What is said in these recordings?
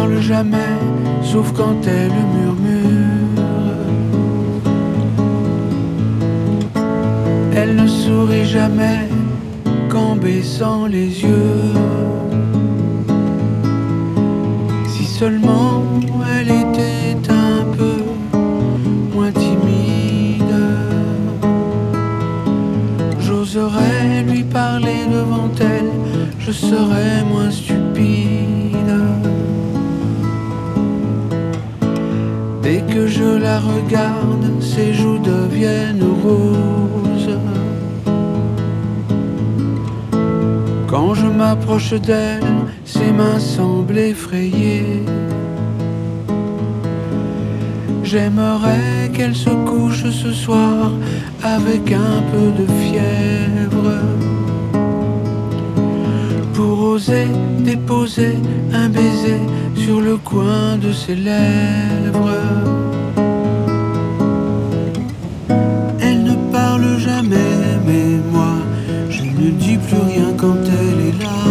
parle jamais, sauf quand elle murmure. Elle ne sourit jamais qu'en baissant les yeux. Si seulement elle était un peu moins timide, j'oserais lui parler devant elle, je serais moins stupide. Dès que je la regarde, ses joues deviennent roses. Quand je m'approche d'elle, ses mains semblent effrayées. J'aimerais qu'elle se couche ce soir avec un peu de fièvre, pour oser déposer un baiser sur le coin de ses lèvres. Elle ne parle jamais, mais moi, je ne dis plus rien quand elle est là.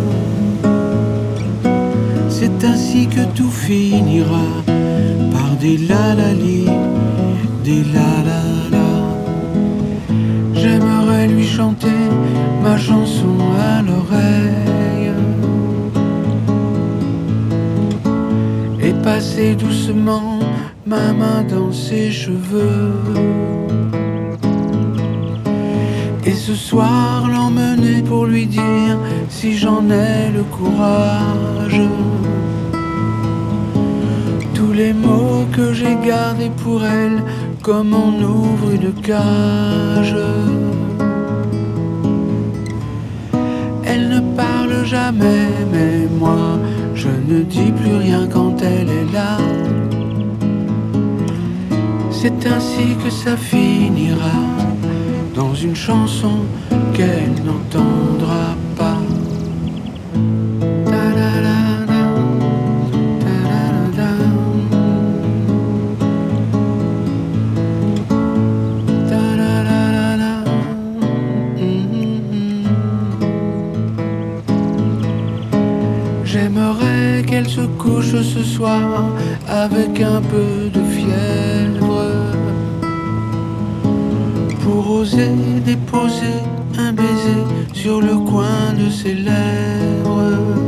C'est ainsi que tout finira par des la-la-li, des la-la-la. J'aimerais lui chanter ma chanson à l'oreille et passer doucement ma main dans ses cheveux. Et ce soir l'emmener pour lui dire, si j'en ai le courage, tous les mots que j'ai gardés pour elle, comme on ouvre une cage. Elle ne parle jamais, mais moi, je ne dis plus rien quand elle est là. C'est ainsi que ça finira, dans une chanson qu'elle n'entendra pas. J'aimerais qu'elle se couche ce soir avec un peu de fièvre, pour oser déposer un baiser sur le coin de ses lèvres.